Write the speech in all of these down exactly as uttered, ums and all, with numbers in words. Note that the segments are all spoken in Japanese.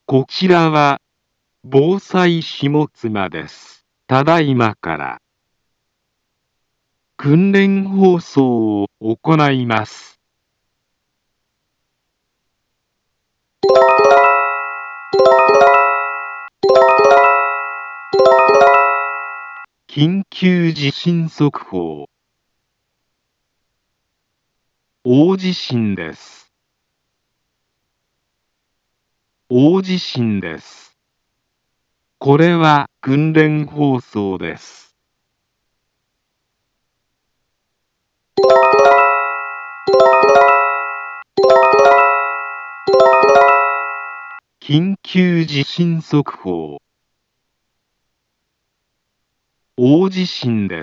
こちらは防災下妻です。ただいまから訓練放送を行います。緊急地震速報。大地震です。大地震です。これは訓練放送です。緊急地震速報。大地震です。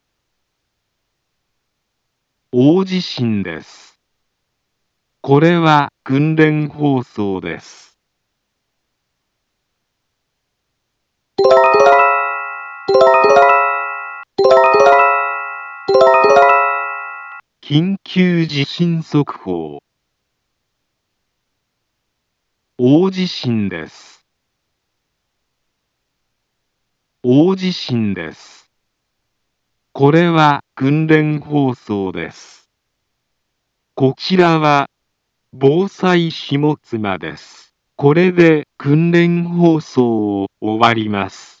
大地震です。これは訓練放送です。緊急地震速報。大地震です。大地震です。これは訓練放送です。こちらは防災下妻です。これで訓練放送を終わります。